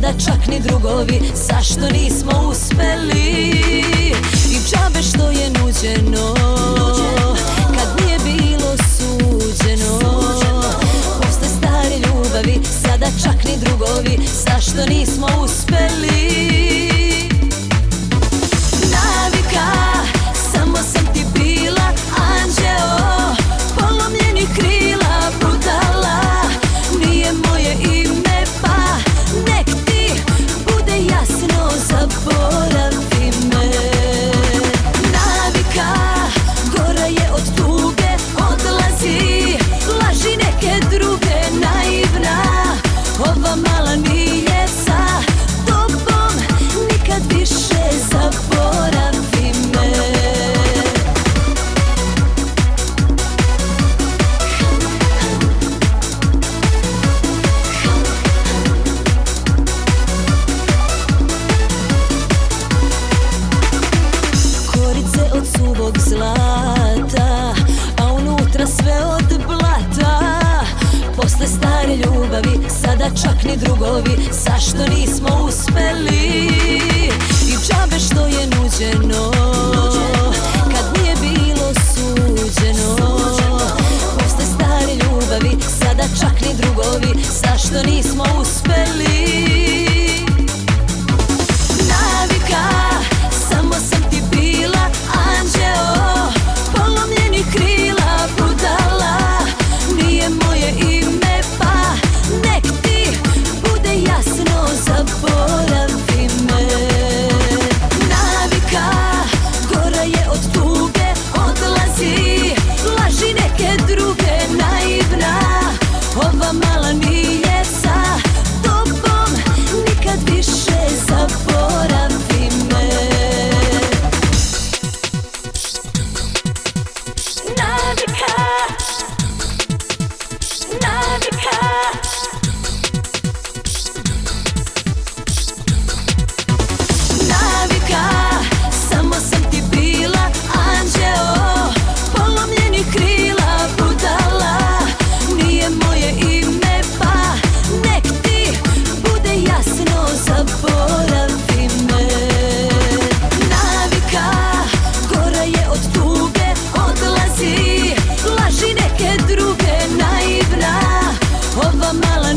sada čak ni drugovi. Zašto nismo uspeli? I džabe što je nuđeno kad nije bilo suđeno. Posle stare ljubavi sada čak ni drugovi. Zašto nismo uspeli? Navika, samo sam ti bila anđeo, polomljenih krila budala. Nije moje ime pa nek ti bude jasno, zaboravi me. Navika, gora je od tuge, odlazi, laži neke druge, naivna. Ova mala nije sa tobom, nikad više, zaboravi me. Korice od suvog zlata, a unutra sve od blata. Posle stare ljubavi sada čak ni drugovi. Zašto nismo uspeli? I džabe što je nuđeno kad nije bilo suđeno. Posle stare ljubavi sada čak ni drugovi. Zašto nismo uspeli? Navika, samo sam ti bila anđeo, polomljenih krila budala. Nije moje ime pa nek ti bude jasno, zaboravi me. Navika, gora je od tuge, odlazi, laži neke druge, naivna. Ova mala nije sa tobom, nikad više, zaboravi me. Navika, navika. Navika, samo sam ti bila anđeo, polomljenih krila budala. Nije moje ime pa nek ti bude jasno, zaboravi me. Navika, gora je od tuge, odlazi, laži neke druge, naivna. Ova mala